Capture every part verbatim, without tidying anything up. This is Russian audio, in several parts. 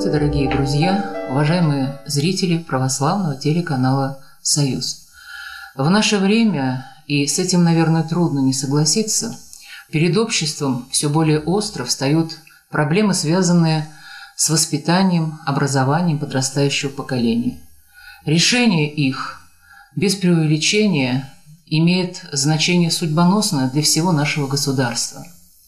Здравствуйте, дорогие друзья, уважаемые зрители православного телеканала «Союз». В наше время, и с этим, наверное, трудно не согласиться, перед обществом все более остро встают проблемы, связанные с воспитанием, образованием подрастающего поколения. Решение их, без преувеличения, имеет значение судьбоносное для всего нашего государства.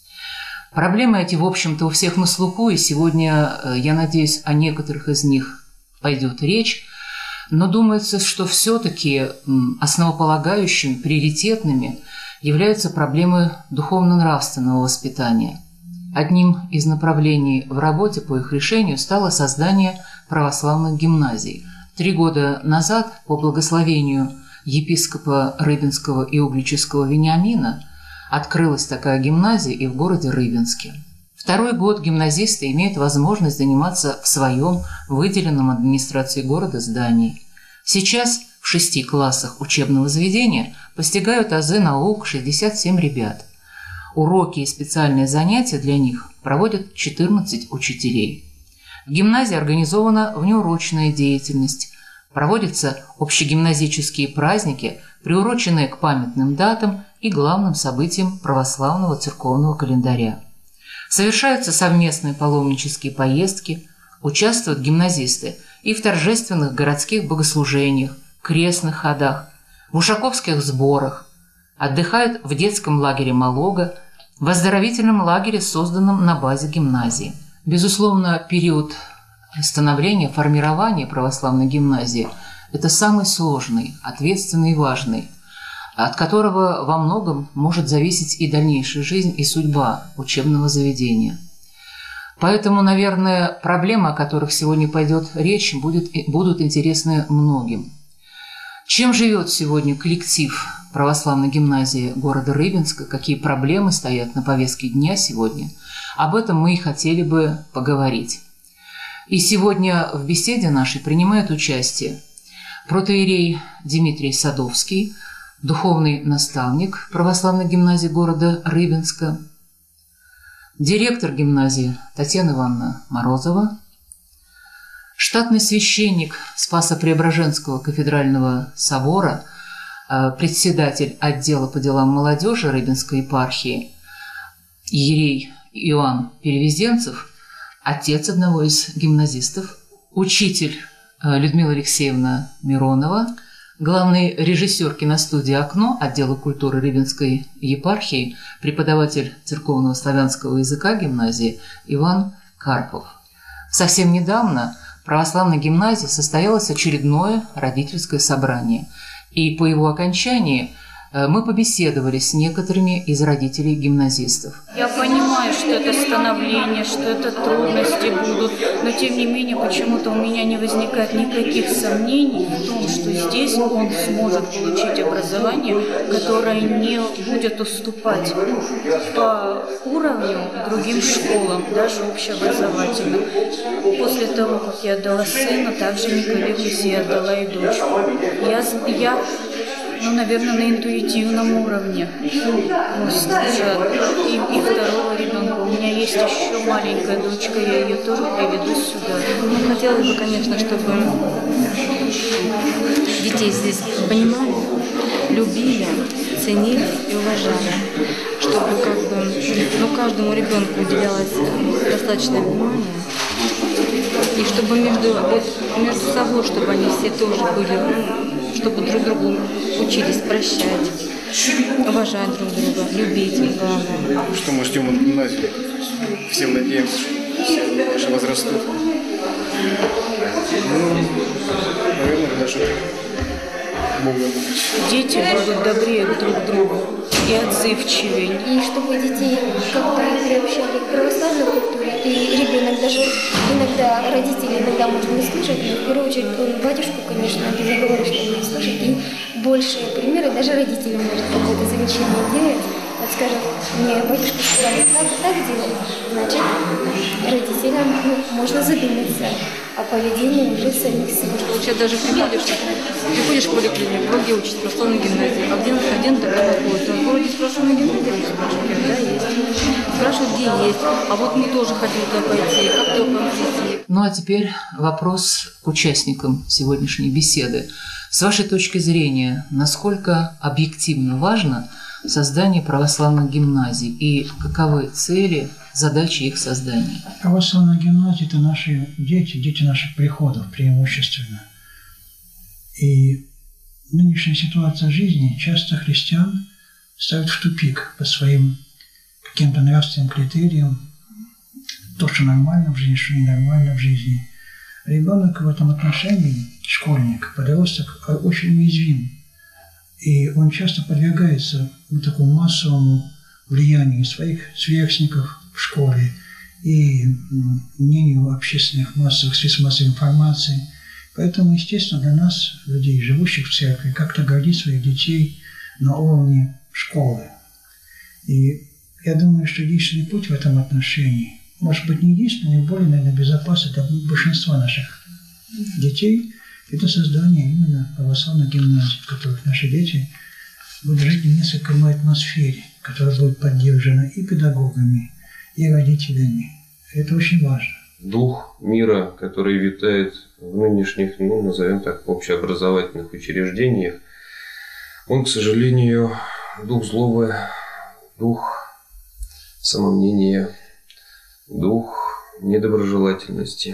Проблемы эти, в общем-то, у всех на слуху, и сегодня, я надеюсь, о некоторых из них пойдет речь, но думается, что все-таки основополагающими, приоритетными являются проблемы духовно-нравственного воспитания. Одним из направлений в работе по их решению стало создание православных гимназий. Три года назад, по благословению епископа Рыбинского и Угличского Вениамина, открылась такая гимназия и в городе Рыбинске. Второй год гимназисты имеют возможность заниматься в своем выделенном администрацией города здании. Сейчас в шести классах учебного заведения постигают азы наук шестьдесят семь ребят. Уроки и специальные занятия для них проводят четырнадцать учителей. В гимназии организована внеурочная деятельность, проводятся общегимназические праздники, приуроченные к памятным датам и главным событиям православного церковного календаря. Совершаются совместные паломнические поездки, участвуют гимназисты и в торжественных городских богослужениях, крестных ходах, в ушаковских сборах, отдыхают в детском лагере Малога, в оздоровительном лагере, созданном на базе гимназии. Безусловно, период становления, формирования православной гимназии – это самый сложный, ответственный и важный, от которого во многом может зависеть и дальнейшая жизнь, и судьба учебного заведения. Поэтому, наверное, проблемы, о которых сегодня пойдет речь, будет, будут интересны многим. Чем живет сегодня коллектив православной гимназии города Рыбинска, какие проблемы стоят на повестке дня сегодня, об этом мы и хотели бы поговорить. И сегодня в беседе нашей принимает участие протоиерей Дмитрий Садовский, духовный наставник православной гимназии города Рыбинска, директор гимназии Татьяна Ивановна Морозова, штатный священник Спасо-Преображенского кафедрального собора, председатель отдела по делам молодежи Рыбинской епархии, иерей Иоанн Перевезенцев, отец одного из гимназистов, учитель Людмила Алексеевна Миронова, главный режиссер киностудии «Окно» отдела культуры Рыбинской епархии, преподаватель церковного славянского языка гимназии Иван Карпов. Совсем недавно в православной гимназии состоялось очередное родительское собрание, и по его окончании мы побеседовали с некоторыми из родителей гимназистов. Я понимаю, что это становление, что это трудности будут, но тем не менее почему-то у меня не возникает никаких сомнений в том, что здесь он сможет получить образование, которое не будет уступать по уровню другим школам, даже общеобразовательным. После того, как я отдала сына, также не колеблясь, я отдала и дочку. Я, я Ну, наверное, на интуитивном уровне. Просто уже и, и второго ребенка. У меня есть еще маленькая дочка, я ее тоже приведу сюда. Ну, хотелось бы, конечно, чтобы детей здесь понимали, любили, ценили и уважали. Чтобы как бы, ну, каждому ребенку уделялось достаточное внимание. И чтобы между, вот, между собой, чтобы они все тоже были, ну, чтобы друг другу учились прощать, уважать друг друга, любить, главное. Что мы ждем от гимназии? Всем надеемся, что все наши возрастут. Ну, наверное, даже Бога любить. Дети будут добрее друг к другу и отзывчивее. И чтобы детей как-то приобщали к православной культуре, и ребенок даже иногда, родители иногда может не слушать, но в первую очередь батюшку, конечно, безоговорочно не слушать, и большие примеры даже родителям может какое-то замечание делать. Вот скажем, мне батюшка сказал, так, так делать, значит, родителям ну, можно задуматься о поведении уже самих себе. Сейчас даже приходишь, приходишь в поликлинику, вроде учишься в православной гимназии, а где один тогда находится? В городе спрашиваю, на гимназии, спрашиваю, да, есть. спрашивают, где есть. А вот мы тоже хотим туда пойти, как туда прийти. Ну а теперь вопрос к участникам сегодняшней беседы. С вашей точки зрения, насколько объективно важно создание православных гимназий и каковы цели, задачи их создания? Православные гимназии – это наши дети, дети наших приходов преимущественно. И нынешняя ситуация жизни часто христиан ставит в тупик по своим каким-то нравственным критериям, то, что нормально в жизни, что ненормально в жизни. Ребенок в этом отношении, школьник, подросток, очень уязвим. И он часто подвергается вот такому массовому влиянию своих сверстников в школе и мнению общественных массовых средств массовой информации. Поэтому, естественно, для нас, людей, живущих в церкви, как-то гордить своих детей на уровне школы. И я думаю, что единственный путь в этом отношении, может быть, не единственный, но более, наверное, безопасный для большинства наших детей, это создание именно православных гимназий, в которых наши дети будут жить в несколько иной атмосфере, которая будет поддержана и педагогами, и родителями. Это очень важно. Дух мира, который витает в нынешних, ну, назовем так, общеобразовательных учреждениях, он, к сожалению, дух злобы, дух самомнения, дух недоброжелательности.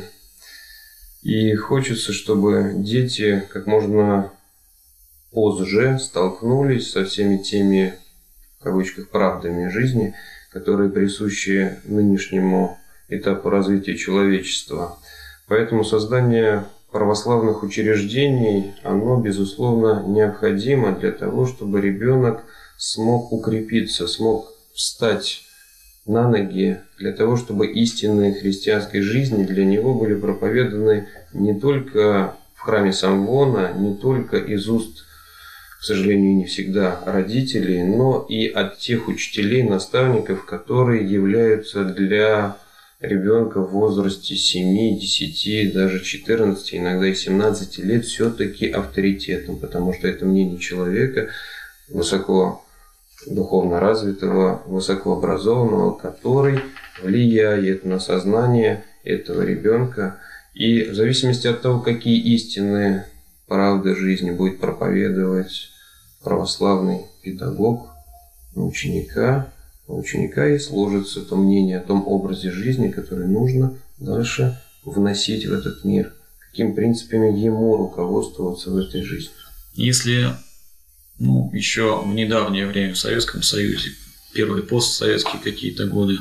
И хочется, чтобы дети как можно позже столкнулись со всеми теми, в кавычках, правдами жизни, которые присущи нынешнему этапу развития человечества. Поэтому создание православных учреждений, оно, безусловно, необходимо для того, чтобы ребенок смог укрепиться, смог встать на ноги, для того, чтобы истины христианской жизни для него были проповеданы не только в храме Самвона, не только из уст, к сожалению, не всегда родителей, но и от тех учителей, наставников, которые являются для ребенка в возрасте семи, десяти, даже четырнадцати, иногда и семнадцати лет все-таки авторитетом, потому что это мнение человека высоко духовно развитого, высокообразованного, который влияет на сознание этого ребенка. И в зависимости от того, какие истины, правды жизни будет проповедовать православный педагог на ученика, у ученика и сложится то мнение о том образе жизни, который нужно дальше вносить в этот мир, какими принципами ему руководствоваться в этой жизни. Если ну, еще в недавнее время в Советском Союзе, первые постсоветские какие-то годы,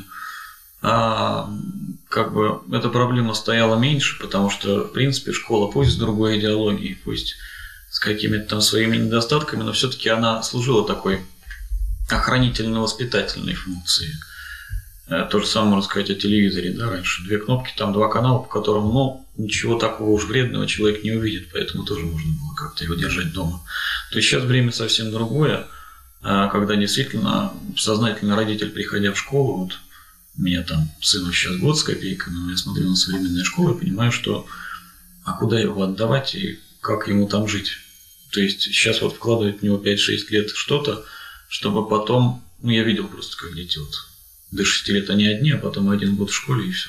а, как бы эта проблема стояла меньше, потому что, в принципе, школа, пусть с другой идеологией, пусть с какими-то там своими недостатками, но все-таки она служила такой охранительно-воспитательной функции. То же самое можно сказать о телевизоре, да, раньше две кнопки, там два канала, по которым, ну, ничего такого уж вредного человек не увидит, поэтому тоже можно было как-то его держать дома. То есть сейчас время совсем другое, когда действительно сознательный родитель, приходя в школу, вот у меня там сыну сейчас год с копейками, но я смотрю на современные школы и понимаю, что а куда его отдавать и как ему там жить. То есть сейчас вот вкладывают в него пять-шесть лет что-то, чтобы потом, ну я видел просто, как дети вот до шести лет они одни, а потом один год в школе и все.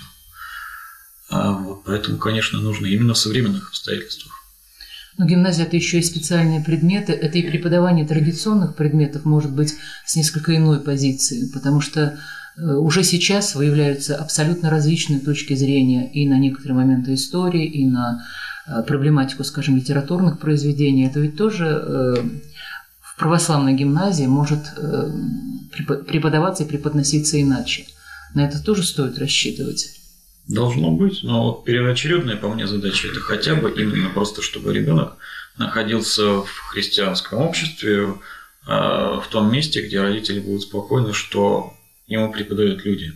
А вот, поэтому, конечно, нужно именно в современных обстоятельствах. Но гимназия – это еще и специальные предметы, это и преподавание традиционных предметов может быть с несколько иной позиции, потому что уже сейчас выявляются абсолютно различные точки зрения и на некоторые моменты истории, и на проблематику, скажем, литературных произведений. Это ведь тоже в православной гимназии может преподаваться и преподноситься иначе. На это тоже стоит рассчитывать. Должно быть, но вот первоочередная по мне задача – это хотя бы именно просто, чтобы ребенок находился в христианском обществе, в том месте, где родители будут спокойны, что ему преподают люди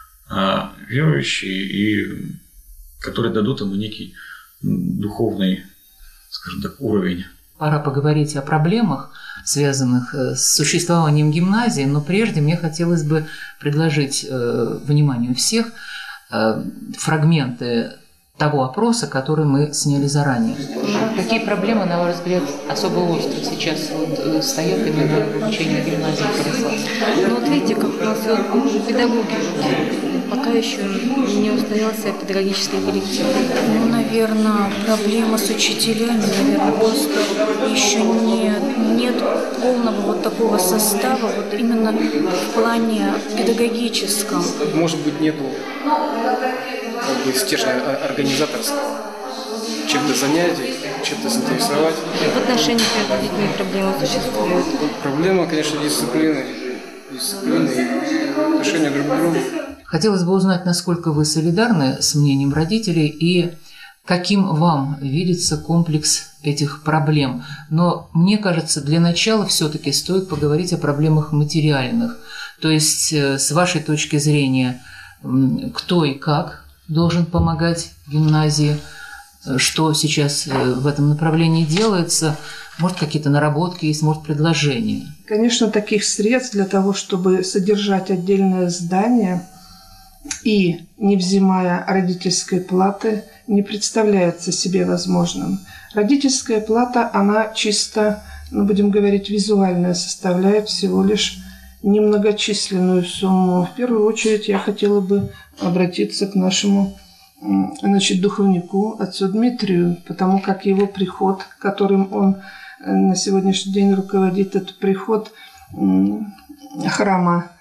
верующие, и которые дадут ему некий духовный, скажем так, уровень. Пора поговорить о проблемах, связанных с существованием гимназии, но прежде мне хотелось бы предложить вниманию всех фрагменты того опроса, который мы сняли заранее. Какие проблемы, на ваш взгляд, особо остро сейчас вот, стоят именно в обучении гимназии православной? Ну вот видите, как у нас вот педагоги пока еще не устоялся педагогический коллектив. Ну, наверное, проблема с учителями, наверное, просто еще не, нет полного вот такого состава, вот именно в плане педагогическом. Может быть, нету как бы стержня организаторского. Чем-то занятий, чем-то заинтересовать. В отношениях между детьми проблемы существуют. Проблема, конечно, дисциплины. Дисциплины и отношения друг к другу. Хотелось бы узнать, насколько вы солидарны с мнением родителей и каким вам видится комплекс этих проблем. Но мне кажется, для начала все-таки стоит поговорить о проблемах материальных. То есть, с вашей точки зрения, кто и как должен помогать гимназии, что сейчас в этом направлении делается, может, какие-то наработки есть, может, предложения? Конечно, таких средств для того, чтобы содержать отдельное здание и не взимая родительской платы, не представляется себе возможным. Родительская плата, она чисто, ну, будем говорить, визуальная, составляет всего лишь немногочисленную сумму. В первую очередь я хотела бы обратиться к нашему, значит, духовнику, отцу Дмитрию, потому как его приход, которым он на сегодняшний день руководит, это приход храма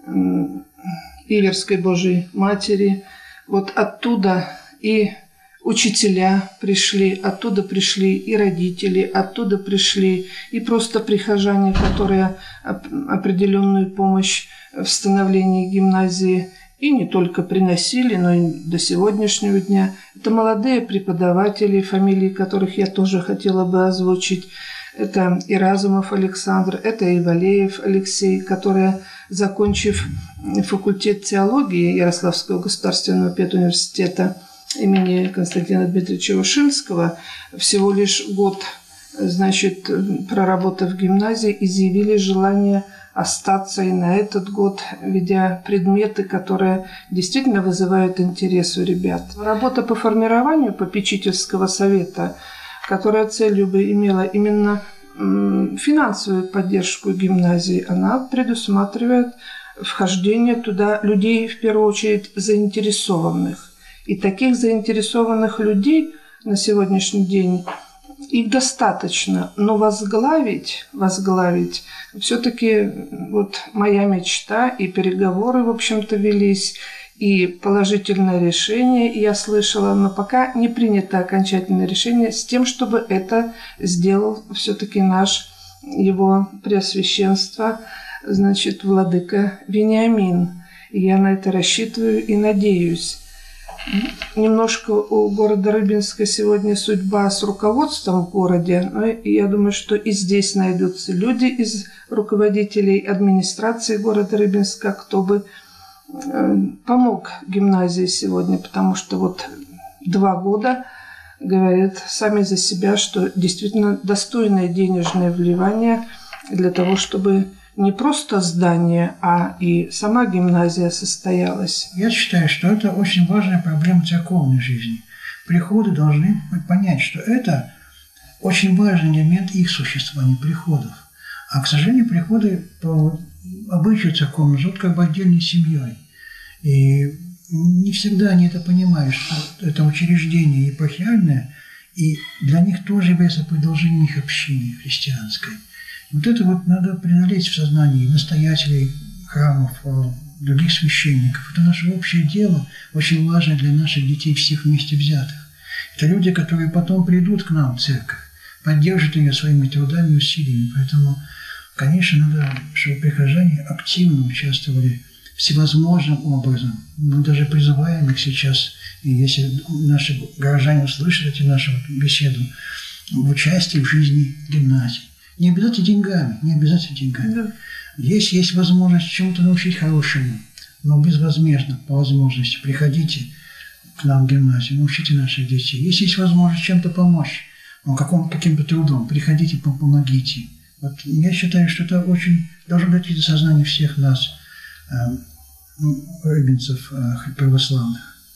Иверской Божией Матери. Вот оттуда и учителя пришли, оттуда пришли и родители, оттуда пришли и просто прихожане, которые определенную помощь в становлении гимназии и не только приносили, но и до сегодняшнего дня. Это молодые преподаватели, фамилии которых я тоже хотела бы озвучить. Это и Разумов Александр, это и Валеев Алексей, которые, закончив факультет теологии Ярославского государственного педуниверситета имени Константина Дмитриевича Вышинского, всего лишь год, значит, проработав в гимназии, изъявили желание остаться и на этот год, ведя предметы, которые действительно вызывают интерес у ребят. Работа по формированию попечительского совета, которая целью бы имела именно финансовую поддержку гимназии, она предусматривает вхождение туда людей, в первую очередь, заинтересованных. И таких заинтересованных людей на сегодняшний день их достаточно, но возглавить, возглавить все-таки вот моя мечта, и переговоры, в общем-то, велись, и положительное решение я слышала, но пока не принято окончательное решение с тем, чтобы это сделал все-таки наш его преосвященство, значит, владыка Вениамин. И я на это рассчитываю и надеюсь. Немножко у города Рыбинска сегодня судьба с руководством в городе, но я думаю, что и здесь найдутся люди из руководителей администрации города Рыбинска, кто бы помог гимназии сегодня, потому что вот два года говорят сами за себя, что действительно достойное денежное вливание для того, чтобы не просто здание, а и сама гимназия состоялась. Я считаю, что это очень важная проблема церковной жизни. Приходы должны понять, что это очень важный элемент их существования, приходов. А, к сожалению, приходы по обычаю церковному живут как бы отдельной семьей. И не всегда они это понимают, что это учреждение епархиальное, и для них тоже является продолжением их общины христианской. Вот это вот надо преодолеть в сознании настоятелей храмов, других священников. Это наше общее дело, очень важное для наших детей всех вместе взятых. Это люди, которые потом придут к нам в церковь, поддержат ее своими трудами и усилиями. Поэтому, конечно, надо, чтобы прихожане активно участвовали всевозможным образом. Мы даже призываем их сейчас, и если наши горожане услышат эти нашу беседу, в участии в жизни гимназии. Не обязательно деньгами, не обязательно деньгами. Да. Если есть возможность чему-то научить хорошему, но безвозмездно, по возможности, приходите к нам в гимназию, научите наших детей. Если есть возможность чем-то помочь, ну, каким, каким-то трудом, приходите, помогите. Вот я считаю, что это очень должно дойти до сознания всех нас, э, рыбинцев э, православных.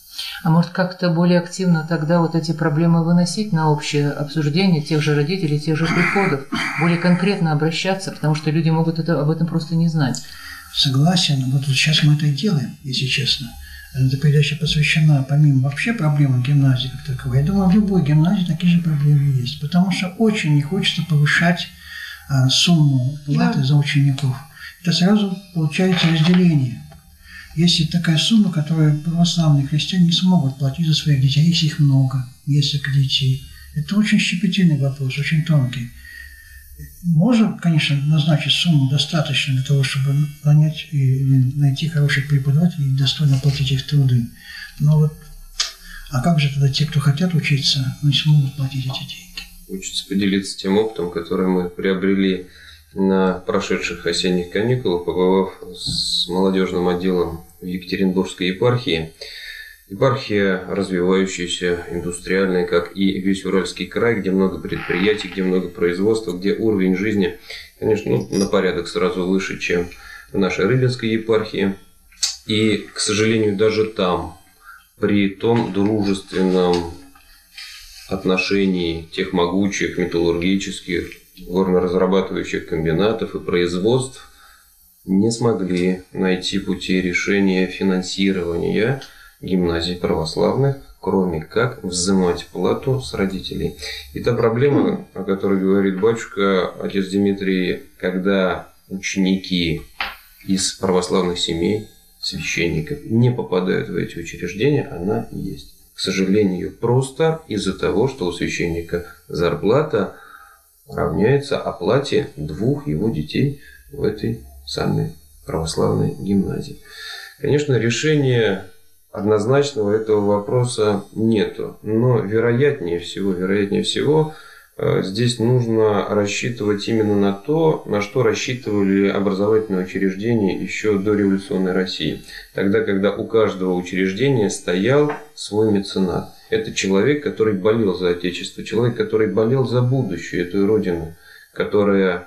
А может, как-то более активно тогда вот эти проблемы выносить на общее обсуждение тех же родителей, тех же приходов, более конкретно обращаться, потому что люди могут это, об этом просто не знать. Согласен. Вот сейчас мы это и делаем, если честно. Эта передача посвящена, помимо вообще проблемам гимназии как таковой, я думаю, в любой гимназии такие же проблемы есть. Потому что очень не хочется повышать а, сумму платы да. за учеников. Это сразу получается разделение. Есть такая сумма, которую православные христиане не смогут платить за своих детей, если их много, несколько детей. Это очень щепетильный вопрос, очень тонкий. Можно, конечно, назначить сумму достаточно для того, чтобы нанять и найти хороших преподавателей и достойно платить их труды. Но вот, а как же тогда те, кто хотят учиться, не смогут платить эти деньги? Хочется поделиться тем опытом, который мы приобрели на прошедших осенних каникулах, побывав с молодежным отделом в Екатеринбургской епархии. Епархия развивающаяся, индустриальная, как и весь Уральский край, где много предприятий, где много производства, где уровень жизни, конечно, ну, на порядок сразу выше, чем в нашей Рыбинской епархии. И, к сожалению, даже там, при том дружественном отношении тех могучих металлургических, горно-разрабатывающих комбинатов и производств, не смогли найти пути решения финансирования гимназий православных, кроме как взимать плату с родителей. И та проблема, о которой говорит батюшка, отец Дмитрий, когда ученики из православных семей, священников, не попадают в эти учреждения, она есть. К сожалению, просто из-за того, что у священника зарплата равняется оплате двух его детей в этой самой православной гимназии. Конечно, решение однозначного этого вопроса нету, но вероятнее всего, вероятнее всего, здесь нужно рассчитывать именно на то, на что рассчитывали образовательные учреждения еще до революционной России. Тогда, когда у каждого учреждения стоял свой меценат. Это человек, который болел за Отечество, человек, который болел за будущее этой Родины, которая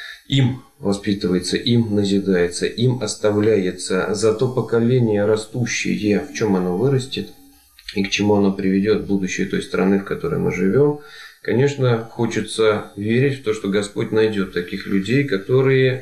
им воспитывается, им назидается, им оставляется. За то поколение растущее, в чем оно вырастет и к чему оно приведет будущее той страны, в которой мы живем. Конечно, хочется верить в то, что Господь найдет таких людей, которые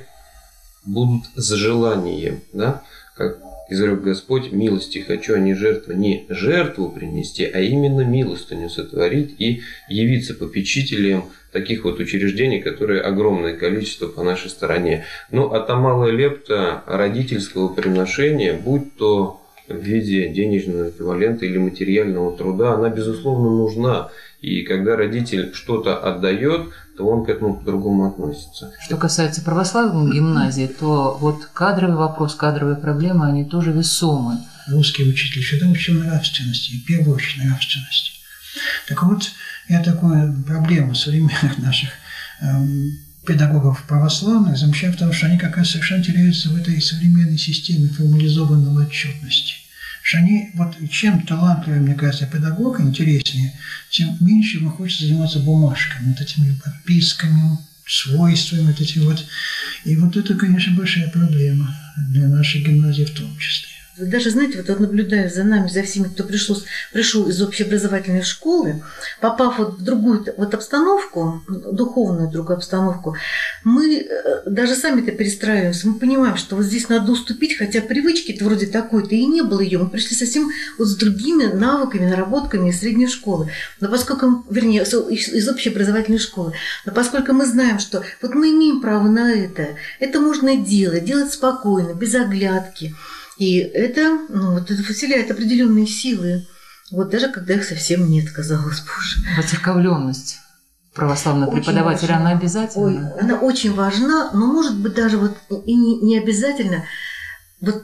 будут с желанием, да, как изрек Господь, милости хочу, а не жертву. Не жертву принести, а именно милостыню сотворить и явиться попечителем таких вот учреждений, которые огромное количество по нашей стороне. Ну, а та малая лепта родительского приношения, будь то в виде денежного эквивалента или материального труда, она, безусловно, нужна. И когда родитель что-то отдает, то он к этому по-другому относится. Что касается православных гимназий, то вот кадровый вопрос, кадровые проблемы, они тоже весомы. Русский учитель всегда учил нравственности, и в первую очередь нравственности. Так вот, я такую проблему современных наших эм, педагогов православных замечаю в том, что они как раз совершенно теряются в этой современной системе формализованной отчетности. Что они, вот чем талантливее, мне кажется, педагог интереснее, тем меньше ему хочется заниматься бумажками, вот этими подписками, свойствами, вот эти вот. И вот это, конечно, большая проблема для нашей гимназии в том числе. Даже, знаете, вот наблюдая за нами, за всеми, кто пришел, пришел из общеобразовательной школы, попав вот в другую вот обстановку, духовную другую обстановку, мы даже сами-то перестраиваемся, мы понимаем, что вот здесь надо уступить, хотя привычки-то вроде такой-то и не было ее, мы пришли совсем вот с другими навыками, наработками из средней школы, но поскольку, вернее, из общеобразовательной школы, но поскольку мы знаем, что вот мы имеем право на это, это можно делать, делать спокойно, без оглядки. И это, ну, вот это вселяет определенные силы, вот даже когда их совсем нет, казалось бы уже. Воцерковленность православного очень преподавателя, важна. Она обязательна? Ой, она очень важна, но может быть даже вот и не, не обязательно, вот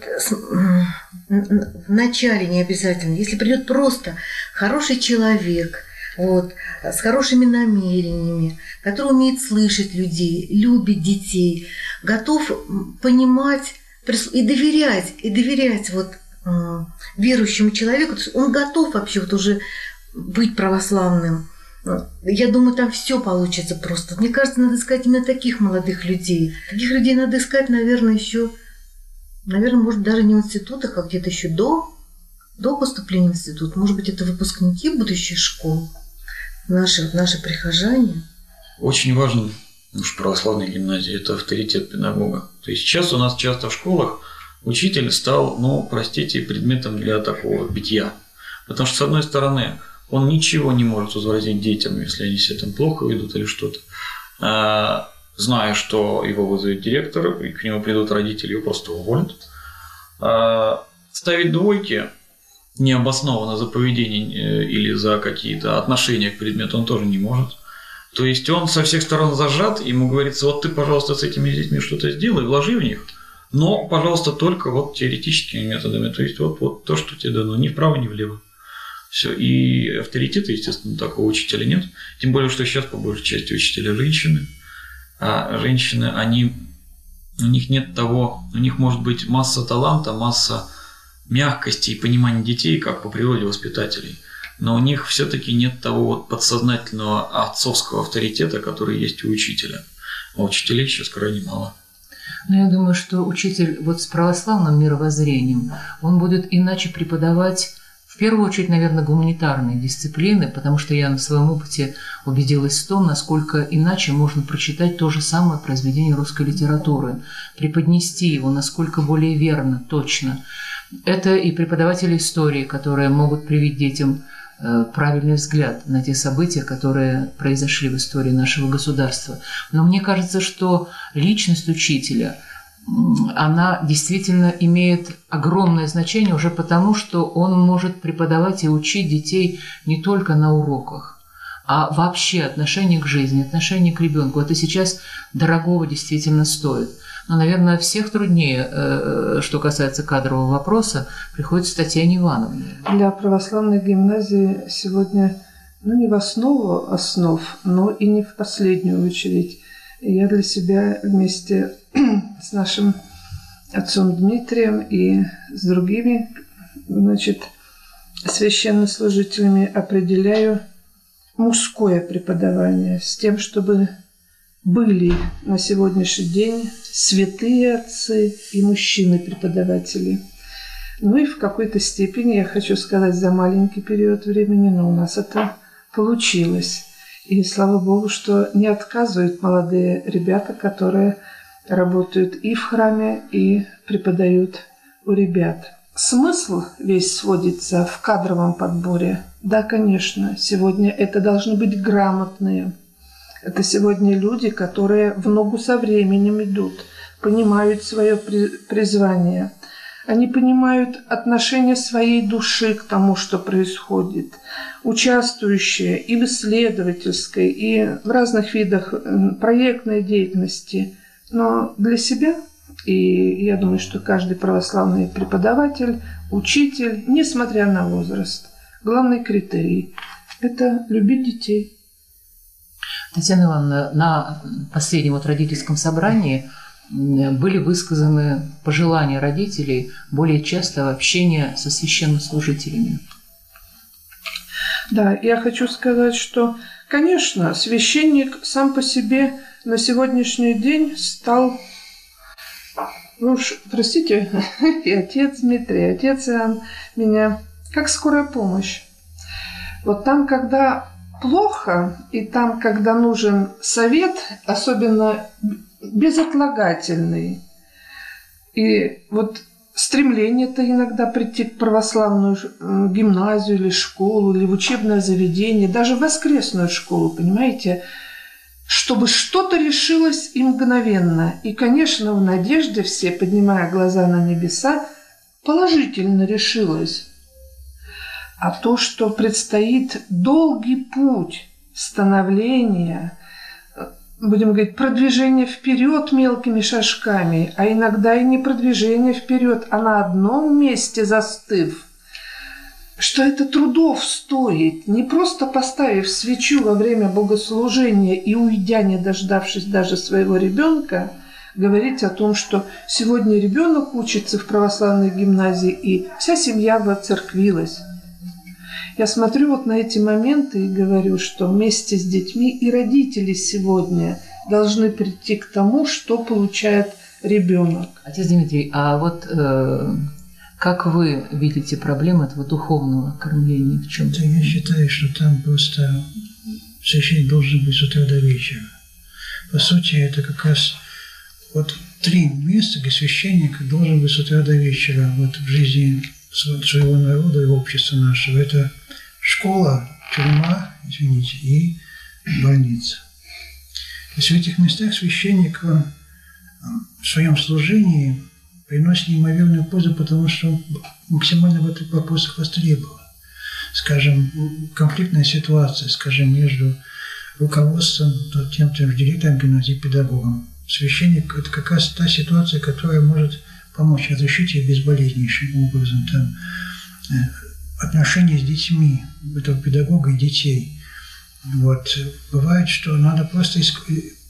в начале не обязательно. Если придет просто хороший человек, вот, с хорошими намерениями, который умеет слышать людей, любит детей, готов понимать, и доверять, и доверять вот э, верующему человеку, то есть он готов вообще вот уже быть православным. Я думаю, там все получится просто. Мне кажется, надо искать именно таких молодых людей. Таких людей надо искать, наверное, еще, наверное, может, даже не в институтах, а где-то еще до до поступления в институт. Может быть, это выпускники будущих школ, наши, наши прихожане. Очень важно в православной гимназии – это авторитет педагога. То есть сейчас у нас часто в школах учитель стал, ну, простите, предметом для такого битья. Потому что, с одной стороны, он ничего не может возразить детям, если они себя там плохо ведут или что-то. А, зная, что его вызовет директор, и к нему придут родители, его просто уволят. А, ставить двойки необоснованно за поведение или за какие-то отношения к предмету он тоже не может. То есть он со всех сторон зажат, ему говорится: вот ты, пожалуйста, с этими детьми что-то сделай, вложи в них, но, пожалуйста, только вот теоретическими методами. То есть вот, вот то, что тебе дано, ни вправо, ни влево. Все. И авторитета, естественно, такого учителя нет. Тем более, что сейчас по большей части учителя женщины. А женщины, они, у них нет того, у них может быть масса таланта, масса мягкости и понимания детей, как по природе воспитателей. Но у них все-таки нет того вот подсознательного отцовского авторитета, который есть у учителя. А учителей сейчас крайне мало. Но я думаю, что учитель вот с православным мировоззрением, он будет иначе преподавать, в первую очередь, наверное, гуманитарные дисциплины, потому что я на своем опыте убедилась в том, насколько иначе можно прочитать то же самое произведение русской литературы, преподнести его насколько более верно, точно. Это и преподаватели истории, которые могут привить детям правильный взгляд на те события, которые произошли в истории нашего государства. Но мне кажется, что личность учителя, она действительно имеет огромное значение уже потому, что он может преподавать и учить детей не только на уроках, а вообще отношение к жизни, отношение к ребенку. Это сейчас дорогого действительно стоит. Но, наверное, всех труднее, что касается кадрового вопроса, приходится Татьяне Ивановне. Для православной гимназии сегодня, ну, не в основу основ, но и не в последнюю очередь. Я для себя вместе с нашим отцом Дмитрием и с другими, значит, священнослужителями определяю мужское преподавание с тем, чтобы были на сегодняшний день святые отцы и мужчины-преподаватели. Ну и в какой-то степени, я хочу сказать, за маленький период времени, но у нас это получилось. И слава Богу, что не отказывают молодые ребята, которые работают и в храме, и преподают у ребят. Смысл весь сводится в кадровом подборе. Да, конечно, сегодня это должны быть грамотные. Это сегодня люди, которые в ногу со временем идут, понимают свое призвание. Они понимают отношение своей души к тому, что происходит, участвующие и в исследовательской, и в разных видах проектной деятельности. Но для себя, и я думаю, что каждый православный преподаватель, учитель, несмотря на возраст, главный критерий – это любить детей. Татьяна Ивановна, на последнем вот родительском собрании были высказаны пожелания родителей более частого общения со священнослужителями. Да, я хочу сказать, что, конечно, священник сам по себе на сегодняшний день стал, ну уж, простите, и отец Дмитрий, и отец Иоанн меня, как скорая помощь. Вот там, когда плохо, и там, когда нужен совет, особенно безотлагательный, и вот стремление-то иногда прийти в православную гимназию или школу, или в учебное заведение, даже в воскресную школу, понимаете, чтобы что-то решилось и мгновенно. И, конечно, в надежде все, поднимая глаза на небеса, положительно решилось. А то, что предстоит долгий путь становления, будем говорить, продвижение вперед мелкими шажками, а иногда и не продвижение вперед, а на одном месте застыв, что это трудов стоит, не просто поставив свечу во время богослужения и уйдя, не дождавшись даже своего ребенка, говорить о том, что сегодня ребенок учится в православной гимназии, и вся семья воцерквилась. Я смотрю вот на эти моменты и говорю, что вместе с детьми и родители сегодня должны прийти к тому, что получает ребенок. Отец Дмитрий, а вот э, Как вы видите проблему этого духовного кормления? В чем? Да, я считаю, что там просто священник должен быть с утра до вечера. По сути, это как раз вот три места, где священник должен быть с утра до вечера вот в жизни своего народа и общества нашего. Это школа, тюрьма, извините, и больница. То есть в этих местах священник он в своем служении приносит неимоверную пользу, потому что он максимально в этих вопросах востребован. Скажем, конфликтная ситуация, скажем, между руководством, тем, тем же директором гимназии, педагогом. Священник – это как раз та ситуация, которая может помочь разрешить ее безболезненнейшим образом. Там, отношения с детьми этого педагога и детей. Вот. Бывает, что надо просто иск...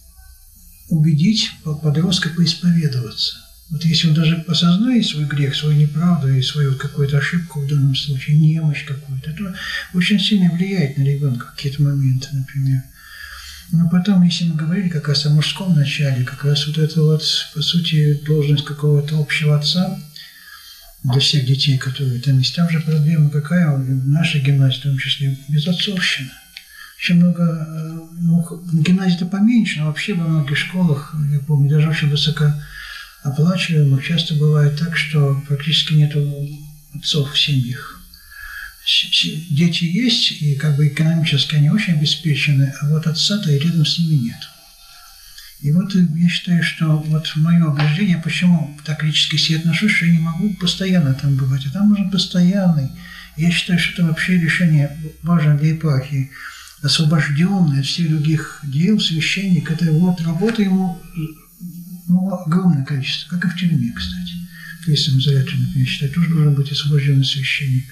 убедить подростка поисповедоваться. Вот если он даже осознает свой грех, свою неправду и свою какую-то ошибку в данном случае, немощь какую-то, то очень сильно влияет на ребенка в какие-то моменты, например. Но потом, если мы говорили как раз о мужском начале, как раз вот это вот, по сути, должность какого-то общего отца для всех детей, которые там есть. Там же проблема какая в нашей гимназии, в том числе, безотцовщина. Очень много, ну, гимназии-то поменьше, но вообще во многих школах, я помню, даже очень высокооплачиваемых, часто бывает так, что практически нет отцов в семьях. Дети есть, и как бы экономически они очень обеспечены, а вот отца-то и рядом с ними нет. И вот я считаю, что вот мое убеждение, почему так критически к себе отношусь, что я не могу постоянно там бывать, а там нужен постоянный. Я считаю, что это вообще решение важно для епархии. Освобожденный от всех других дел священник, это вот работа ему, ну, огромное количество, как и в тюрьме, кстати. В крестном заряде, например, я считаю, тоже должен быть освобожденный священник.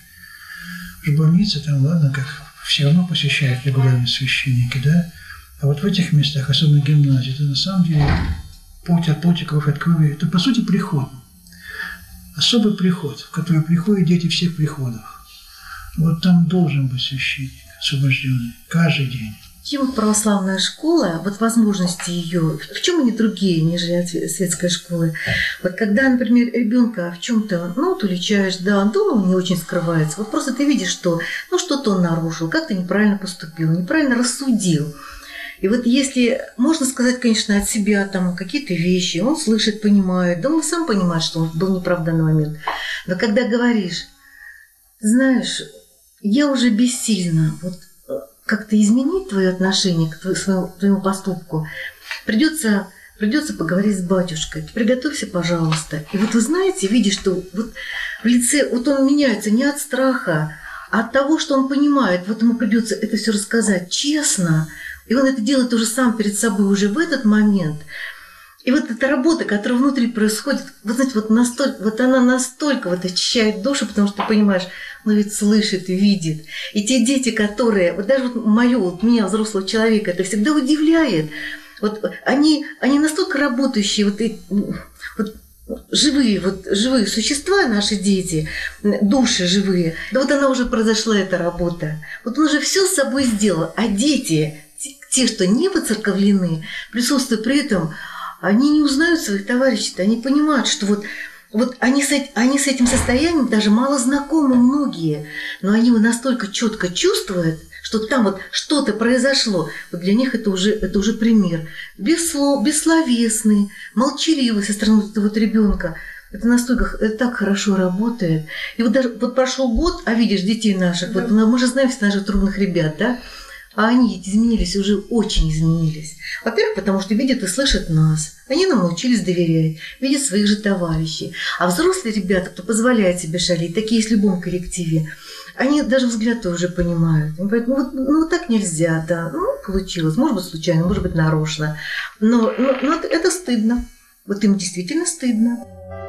В больнице там, ладно, как все равно посещают регулярные священники, да? А вот в этих местах, особенно гимназии, это на самом деле плоть от плоти, кровь от крови, это по сути приход. Особый приход, в который приходят дети всех приходов. Вот там должен быть священник освобожденный каждый день. Чем вот православная школа, вот возможности ее, в чем они другие, нежели от светской школы? Вот когда, например, ребенка в чем-то, ну, вот уличаешь, да, дома он не очень скрывается, вот просто ты видишь, что, ну, что-то он нарушил, как-то неправильно поступил, неправильно рассудил. И вот если, можно сказать, конечно, от себя там какие-то вещи, он слышит, понимает, да он сам понимает, что он был неправ в данный момент. Но когда говоришь, знаешь, я уже бессильна, вот как-то изменить твое отношение к твоему, твоему поступку, придется, придется поговорить с батюшкой. Приготовься, пожалуйста. И вот вы знаете, видишь, что вот в лице, вот он меняется не от страха, а от того, что он понимает, вот ему придется это все рассказать честно, и он это делает уже сам перед собой уже в этот момент. И вот эта работа, которая внутри происходит, вот знаете, вот, настолько, вот она настолько вот очищает душу, потому что ты понимаешь, ну ведь слышит, видит. И те дети, которые, вот даже вот мою, вот меня, взрослого человека, это всегда удивляет. Вот они, они настолько работающие, вот, и, вот живые, вот живые существа, наши дети, души живые. Да вот она уже произошла, эта работа. Вот он уже все с собой сделал. А дети, те, что не воцерковлены, присутствуя при этом, они не узнают своих товарищей, они понимают, что вот, вот они, с, они с этим состоянием даже мало знакомы многие, но они его настолько четко чувствуют, что там вот что-то произошло. Вот для них это уже, это уже пример. Без слов, бессловесный, молчаливый со стороны этого вот ребенка. Это настолько, это так хорошо работает. И вот даже вот прошел год, а видишь детей наших, да. Вот мы же знаем всех наших трудных ребят, да? А они изменились, уже очень изменились. Во-первых, потому что видят и слышат нас. Они нам научились доверять, видят своих же товарищей. А взрослые ребята, кто позволяет себе шалить, такие есть в любом коллективе, они даже взгляд уже понимают. Они говорят, ну вот, ну вот так нельзя, да, ну получилось, может быть случайно, может быть нарочно. Но, но, но это, это стыдно. Вот им действительно стыдно.